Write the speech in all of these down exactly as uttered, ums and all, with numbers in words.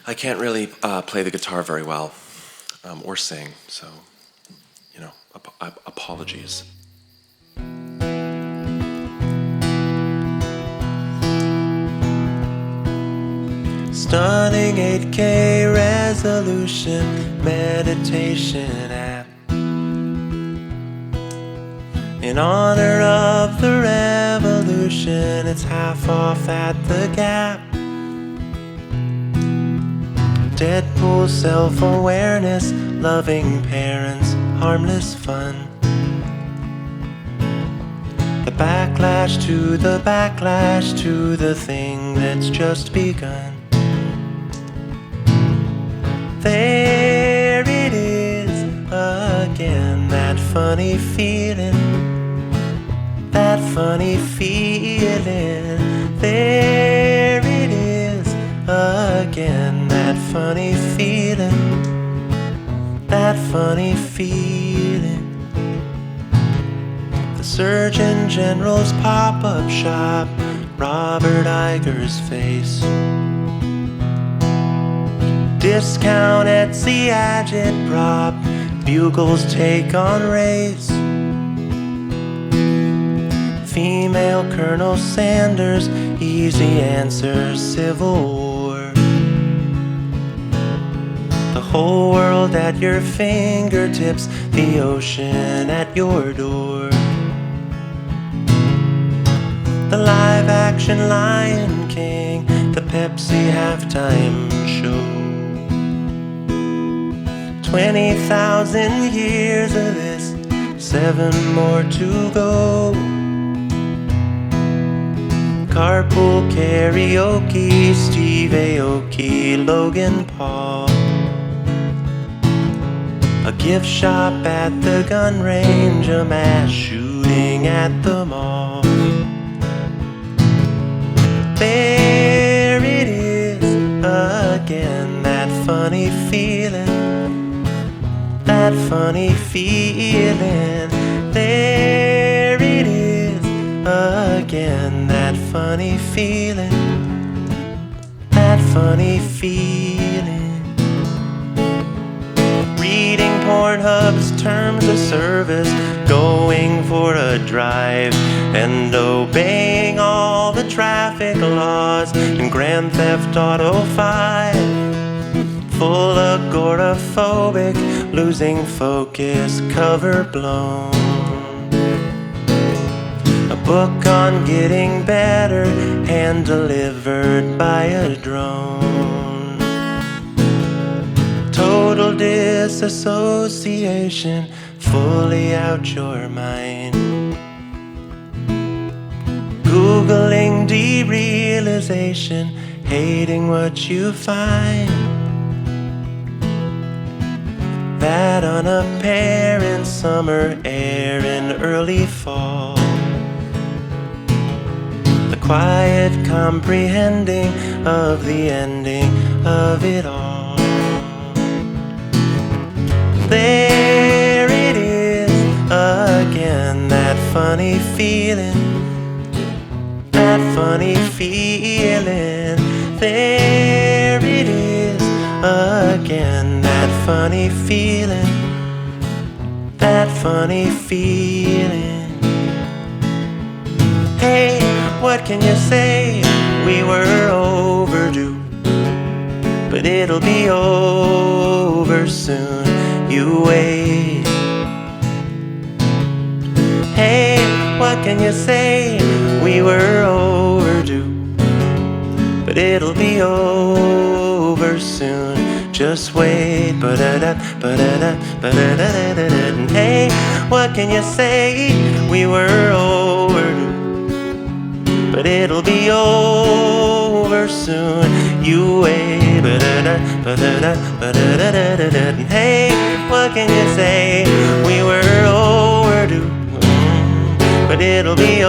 I can't really uh, play the guitar very well, um, or sing, so, you know, ap- ap- apologies. Stunning eight K resolution meditation app. In honor of the revolution, it's half off at the Gap. Deadpool self-awareness, loving parents, harmless fun. The backlash to the backlash to the thing that's just begun. There it is again, that funny feeling, that funny feeling. There it is again, that funny feeling, that funny feeling. The Surgeon General's pop-up shop, Robert Iger's face. Discount Etsy agitprop, Bugle's take on race. Female Colonel Sanders, easy answer, Civil War. The whole world at your fingertips, the ocean at your door. The live-action Lion King, the Pepsi halftime show. Twenty thousand years of this, seven more to go. Carpool karaoke, Steve Aoki, Logan Paul. A gift shop at the gun range, a mass shooting at the mall. There it is again, that funny feeling, that funny feeling. There it is again, that funny feeling, that funny feeling. Reading Pornhub's terms of service, going for a drive, and obeying all the traffic laws in Grand Theft Auto five. Full agoraphobic, losing focus, cover blown. A book on getting better, hand delivered by a drone. Total disassociation, fully out your mind. Googling derealization, hating what you find. That unapparent summer air in early fall. The quiet comprehending of the ending of it all. There it is again, that funny feeling, that funny feeling. There it is again, that funny feeling, that funny feeling. Hey, what can you say? We were overdue, but it'll be over soon. You wait. Hey, what can you say? We were overdue, but it'll be over soon. Just wait. Ba-da-da, ba-da-da, ba-da-da-da-da-da. Hey, what can you say? We were overdue, but it'll be over soon. You wait. Ba-da-da, ba-da-da, ba-da-da-da-da-da. Hey, what can you say? We were overdue, but it'll be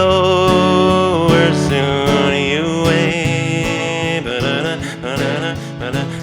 over soon. You wait. Ba-da-da, ba-da-da, ba-da-da.